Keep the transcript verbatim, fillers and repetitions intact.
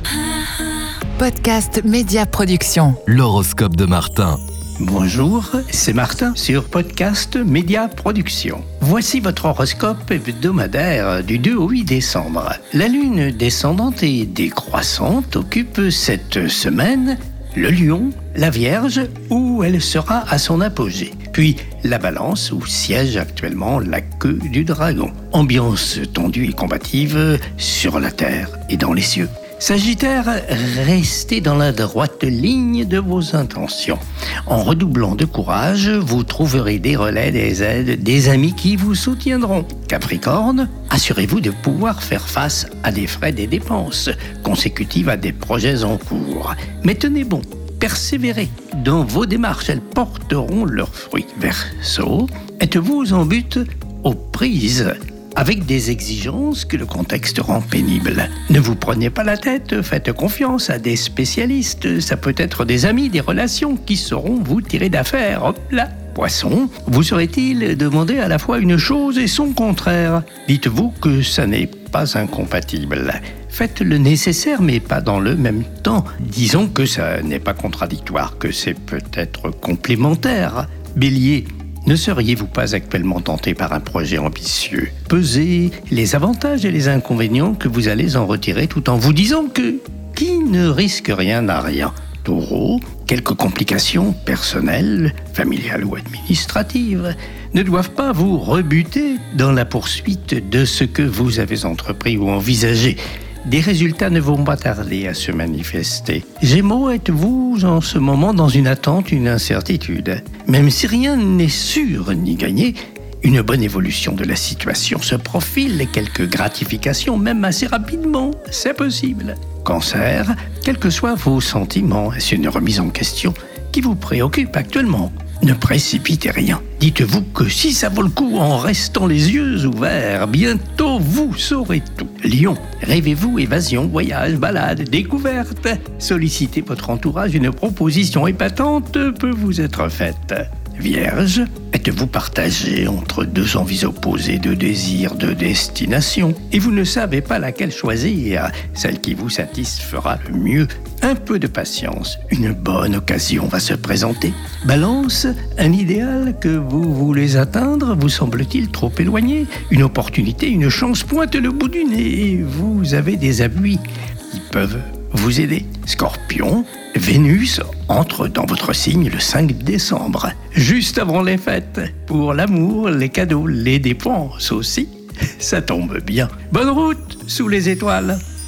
Podcast Média Production. L'horoscope de Martin. Bonjour, c'est Martin sur Podcast Média Production. Voici votre horoscope hebdomadaire du deux au huit décembre. La lune descendante et décroissante occupe cette semaine le Lion, la Vierge, où elle sera à son apogée. Puis la Balance, où siège actuellement la queue du dragon. Ambiance tendue et combative sur la terre et dans les cieux. Sagittaire, restez dans la droite ligne de vos intentions. En redoublant de courage, vous trouverez des relais, des aides, des amis qui vous soutiendront. Capricorne, assurez-vous de pouvoir faire face à des frais, des dépenses consécutives à des projets en cours. Mais tenez bon, persévérez. Dans vos démarches, elles porteront leurs fruits. Verseau, êtes-vous en but aux prises avec des exigences que le contexte rend pénibles. Ne vous prenez pas la tête, faites confiance à des spécialistes. Ça peut être des amis, des relations qui sauront vous tirer d'affaire. Hop là. Poisson, vous serait-il demandé à la fois une chose et son contraire? Dites-vous que ça n'est pas incompatible. Faites le nécessaire, mais pas dans le même temps. Disons que ça n'est pas contradictoire, que c'est peut-être complémentaire. Bélier, ne seriez-vous pas actuellement tenté par un projet ambitieux? Pesez les avantages et les inconvénients que vous allez en retirer tout en vous disant que qui ne risque rien n'a rien. Taureau, quelques complications personnelles, familiales ou administratives ne doivent pas vous rebuter dans la poursuite de ce que vous avez entrepris ou envisagé. Des résultats ne vont pas tarder à se manifester. Gémeaux, êtes-vous en ce moment dans une attente, une incertitude? Même si rien n'est sûr ni gagné, une bonne évolution de la situation se profile et quelques gratifications, même assez rapidement, c'est possible. Cancer, quels que soient vos sentiments, est-ce une remise en question qui vous préoccupe actuellement? Ne précipitez rien. Dites-vous que si ça vaut le coup en restant les yeux ouverts, bientôt vous saurez tout. Lion, rêvez-vous évasion, voyage, balade, découverte. Sollicitez votre entourage, une proposition épatante peut vous être faite. Vierge, êtes-vous partagé entre deux envies opposées de désir, de destination, et vous ne savez pas laquelle choisir, celle qui vous satisfera le mieux? Un peu de patience, une bonne occasion va se présenter. Balance, un idéal que vous voulez atteindre vous semble-t-il trop éloigné? Une opportunité, une chance pointe le bout du nez, et vous avez des appuis qui peuvent vous aider. Scorpion, Vénus entre dans votre signe le cinq décembre, juste avant les fêtes. Pour l'amour, les cadeaux, les dépenses aussi, ça tombe bien. Bonne route sous les étoiles.